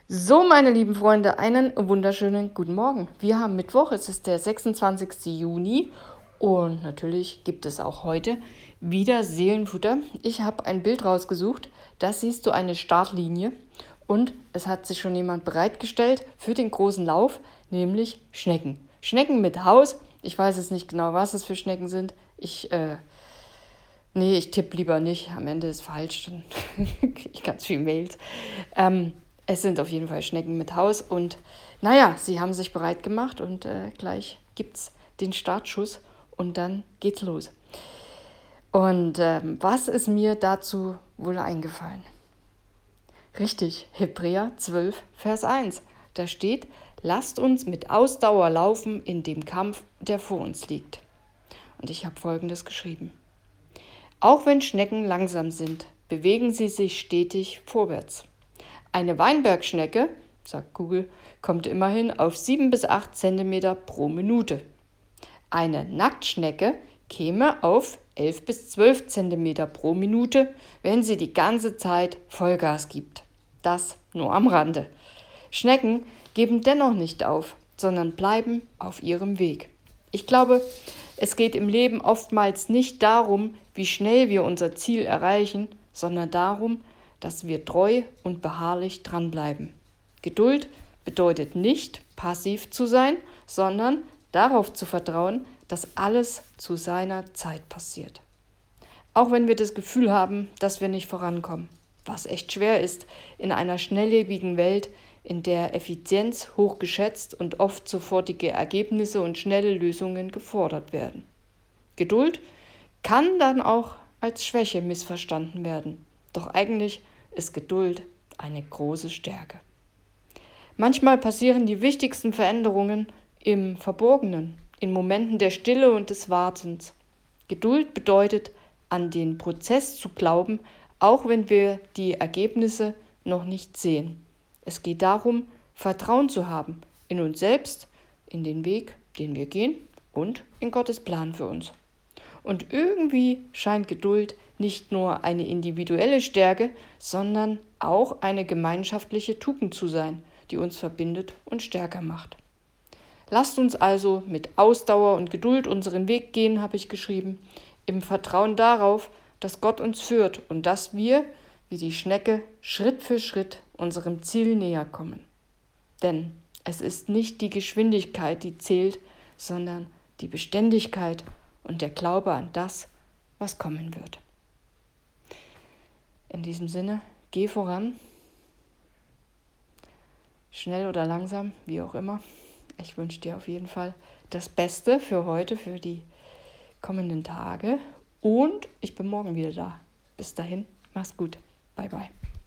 So, meine lieben Freunde, einen wunderschönen guten Morgen. Wir haben Mittwoch, es ist der 26. Juni und natürlich gibt es auch heute wieder Seelenfutter. Ich habe ein Bild rausgesucht, da siehst du eine Startlinie und es hat sich schon jemand bereitgestellt für den großen Lauf, nämlich Schnecken. Schnecken mit Haus. Ich weiß jetzt nicht genau, was es für Schnecken sind. Ich tippe lieber nicht. Am Ende ist falsch, dann kriege ich ganz viel Mails. Ähm, Es sind auf jeden Fall Schnecken mit Haus und naja, sie haben sich bereit gemacht und gleich gibt's den Startschuss und dann geht's los. Und was ist mir dazu wohl eingefallen? Richtig, Hebräer 12, Vers 1. Da steht, lasst uns mit Ausdauer laufen in dem Kampf, der vor uns liegt. Und ich habe Folgendes geschrieben. Auch wenn Schnecken langsam sind, bewegen sie sich stetig vorwärts. Eine Weinbergschnecke, sagt Google, kommt immerhin auf 7 bis 8 Zentimeter pro Minute. Eine Nacktschnecke käme auf 11 bis 12 Zentimeter pro Minute, wenn sie die ganze Zeit Vollgas gibt. Das nur am Rande. Schnecken geben dennoch nicht auf, sondern bleiben auf ihrem Weg. Ich glaube, es geht im Leben oftmals nicht darum, wie schnell wir unser Ziel erreichen, sondern darum, dass wir treu und beharrlich dranbleiben. Geduld bedeutet nicht, passiv zu sein, sondern darauf zu vertrauen, dass alles zu seiner Zeit passiert. Auch wenn wir das Gefühl haben, dass wir nicht vorankommen, was echt schwer ist in einer schnelllebigen Welt, in der Effizienz hoch geschätzt und oft sofortige Ergebnisse und schnelle Lösungen gefordert werden. Geduld kann dann auch als Schwäche missverstanden werden, doch eigentlich ist Geduld eine große Stärke. Manchmal passieren die wichtigsten Veränderungen im Verborgenen, in Momenten der Stille und des Wartens. Geduld bedeutet, an den Prozess zu glauben, auch wenn wir die Ergebnisse noch nicht sehen. Es geht darum, Vertrauen zu haben in uns selbst, in den Weg, den wir gehen und in Gottes Plan für uns. Und irgendwie scheint Geduld nicht nur eine individuelle Stärke, sondern auch eine gemeinschaftliche Tugend zu sein, die uns verbindet und stärker macht. Lasst uns also mit Ausdauer und Geduld unseren Weg gehen, habe ich geschrieben, im Vertrauen darauf, dass Gott uns führt und dass wir, wie die Schnecke, Schritt für Schritt unserem Ziel näher kommen. Denn es ist nicht die Geschwindigkeit, die zählt, sondern die Beständigkeit und der Glaube an das, was kommen wird. In diesem Sinne, geh voran, schnell oder langsam, wie auch immer. Ich wünsche dir auf jeden Fall das Beste für heute, für die kommenden Tage und ich bin morgen wieder da. Bis dahin, mach's gut. Bye, bye.